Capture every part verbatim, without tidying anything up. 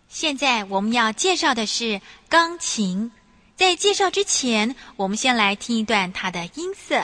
现在我们要介绍的是钢琴。在介绍之前，我们先来听一段它的音色。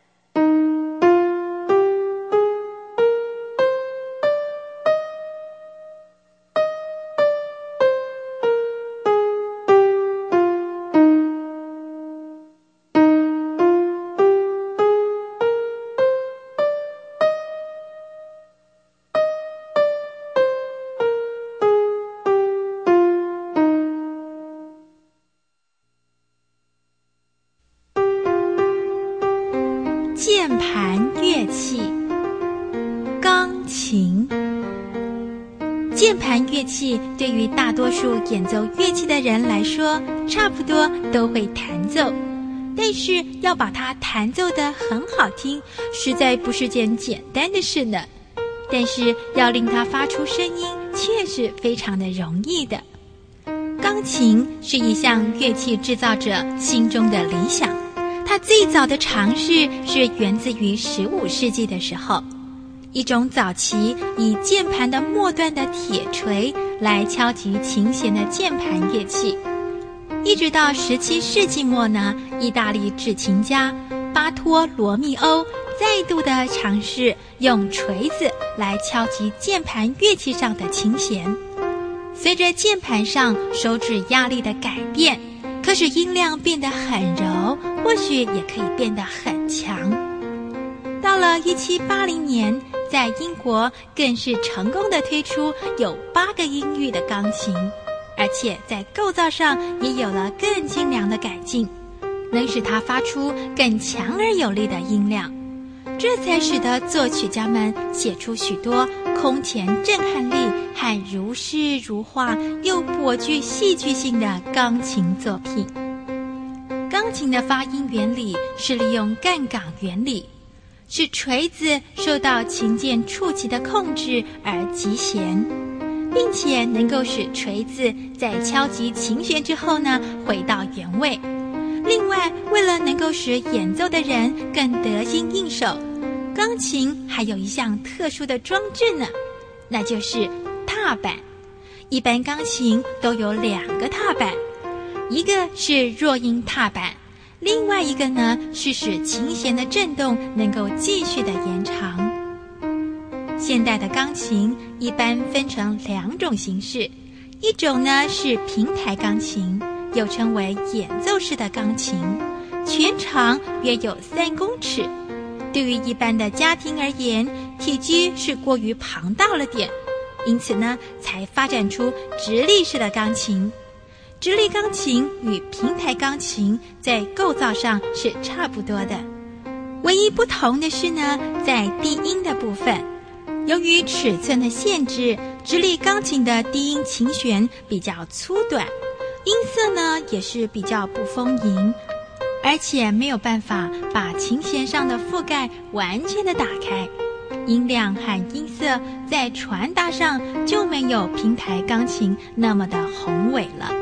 键盘乐器，钢琴。键盘乐器对于大多数演奏乐器的人来说，差不多都会弹奏，但是要把它弹奏得很好听，实在不是件简单的事呢。但是要令它发出声音，却是非常的容易的。钢琴是一项乐器制造者心中的理想。它最早的尝试是源自于十五世纪的时候，一种早期以键盘的末端的铁锤来敲击琴弦的键盘乐器。一直到十七世纪末呢，意大利制琴家巴托罗密欧再度的尝试用锤子来敲击键盘乐器上的琴弦。随着键盘上手指压力的改变，可使音量变得很柔，或许也可以变得很强。到了一七八零年，在英国更是成功地推出有八个音域的钢琴，而且在构造上也有了更精良的改进，能使它发出更强而有力的音量。这才使得作曲家们写出许多空前震撼力和如诗如画又颇具戏剧性的钢琴作品。钢琴的发音原理是利用杠杆原理，使锤子受到琴键触及的控制而击弦，并且能够使锤子在敲击琴弦之后呢回到原位。另外，为了能够使演奏的人更得心应手，钢琴还有一项特殊的装置呢，那就是踏板。一般钢琴都有两个踏板，一个是弱音踏板，另外一个呢是使琴弦的振动能够继续的延长。现代的钢琴一般分成两种形式，一种呢是平台钢琴，又称为演奏式的钢琴，全长约有三公尺。对于一般的家庭而言，体积是过于庞大了点，因此呢，才发展出直立式的钢琴。直立钢琴与平台钢琴在构造上是差不多的，唯一不同的是呢，在低音的部分。由于尺寸的限制，直立钢琴的低音琴弦比较粗短，音色呢也是比较不丰盈，而且没有办法把琴弦上的覆盖完全的打开，音量和音色在传达上就没有平台钢琴那么的宏伟了。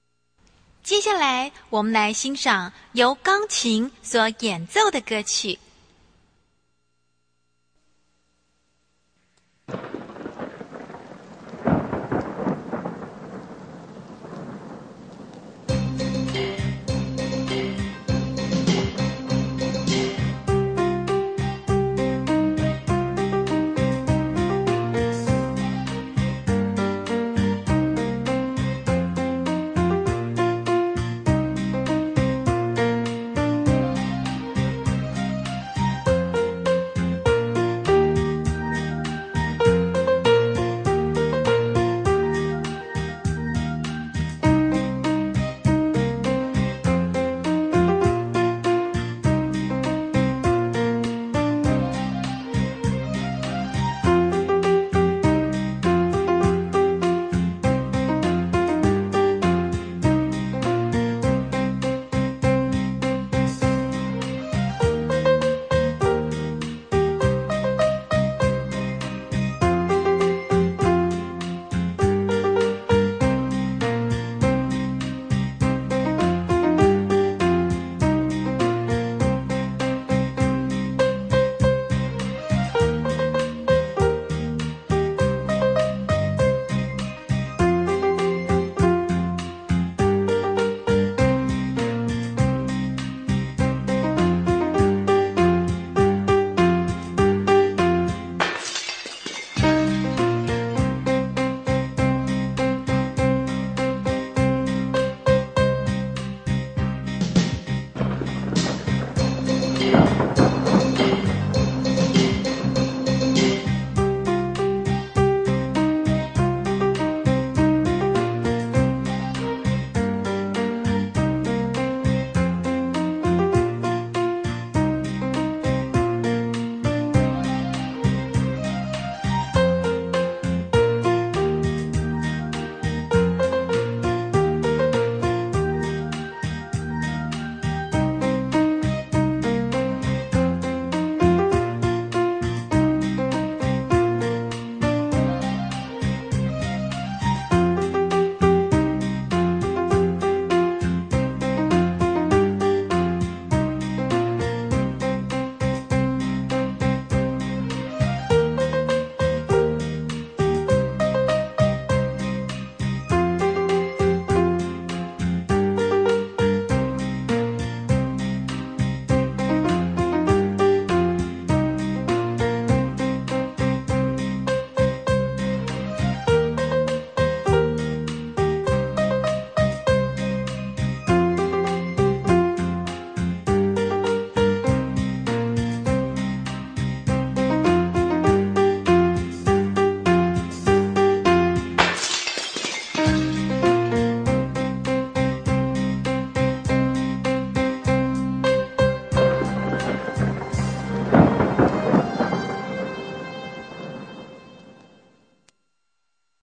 接下来我们来欣赏由钢琴所演奏的歌曲《